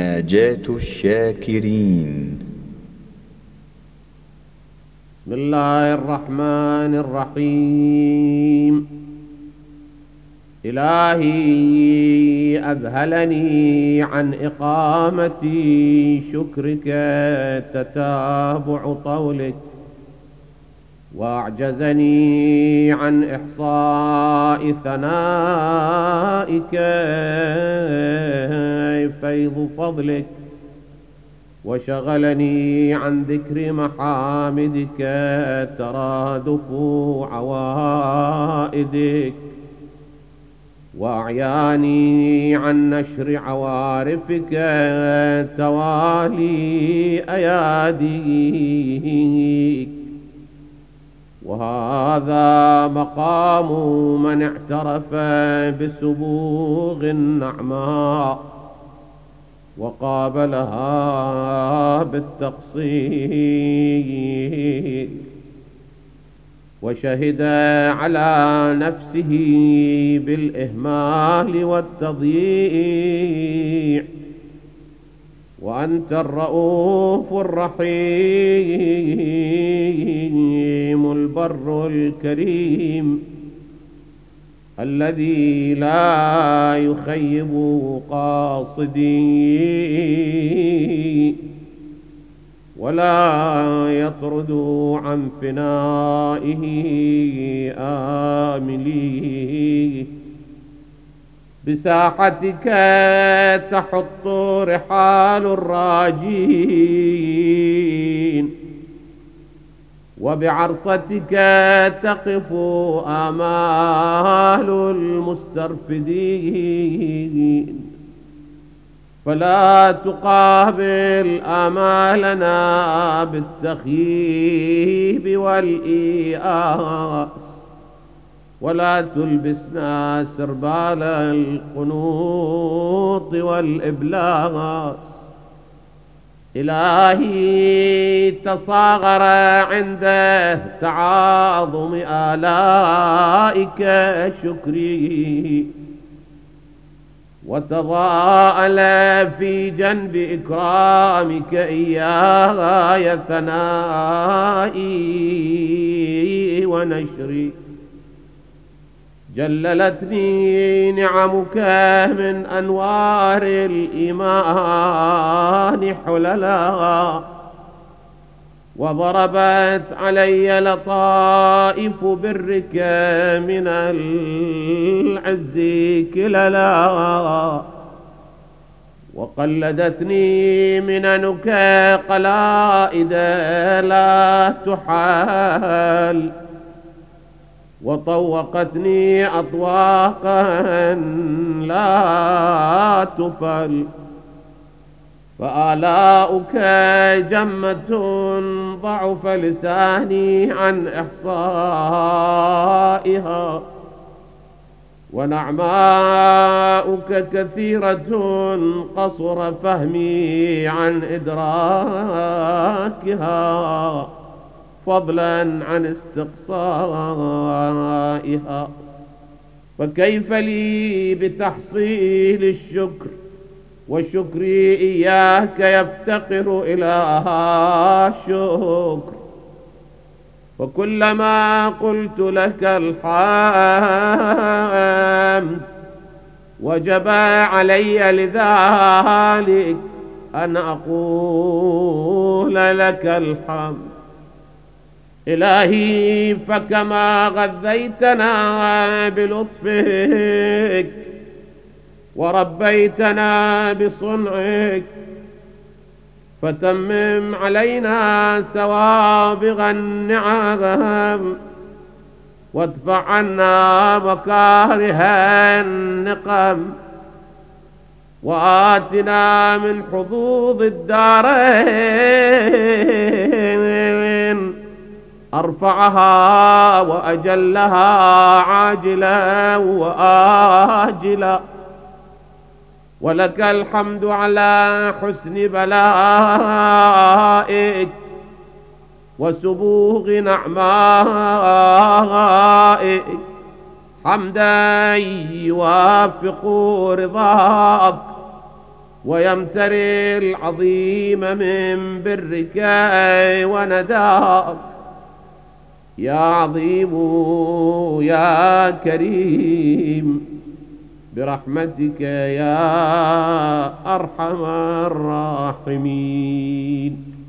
مناجاة الشاكرين. بسم الله الرحمن الرحيم. إلهي أذهلني عن إقامة شكرك تتابع طولك، وأعجزني عن إحصاء ثنائك فيض فضلك، وشغلني عن ذكر محامدك ترادف عوائدك، وأعياني عن نشر عوارفك توالي أياديك. وهذا مقام من اعترف بسبوغ النعماء وقابلها بالتقصير، وشهد على نفسه بالإهمال والتضييع. وأنت الرؤوف الرحيم البر الكريم الذي لا يخيب قاصدي ولا يطرد عن فنائه آملي. بساحتك تحط رحال الراجين، وبعرصتك تقف آمال المسترفدين. فلا تقابل آمالنا بالتخييب والإياس، ولا تلبسنا سربال القنوط والإبلاس. إلهي تصاغر عنده تعاظم آلائك شكري، وتضاءل في جنب إكرامك إياي ثنائي ونشري. جللتني نعمك من أنوار الإيمان حللا، وضربت علي لطائف برك من العز كللا، وقلدتني مننك قلائد لا تحال، وطوقتني أطواقا لا تفل. فآلاؤك جمة ضعف لساني عن إحصائها، ونعماؤك كثيرة قصر فهمي عن إدراكها، فضلا عن استقصائها. فكيف لي بتحصيل الشكر وشكري إياك يفتقر إلى الشكر؟ وكلما قلت لك الحمد وجب علي لذلك أن أقول لك الحمد. إلهي فكما غذيتنا بلطفك وربيتنا بصنعك، فتمم علينا سوابغ النعم، وادفع عنا مكاره النقم، وآتنا من حظوظ الدارين أرفعها وأجلها عاجلا وآجلا. ولك الحمد على حسن بلائك وسبوغ نعمائك، حمدا يوافق رضاك ويمتري العظيم من برك ونداك يا عظيم يا كريم برحمتك يا أرحم الراحمين.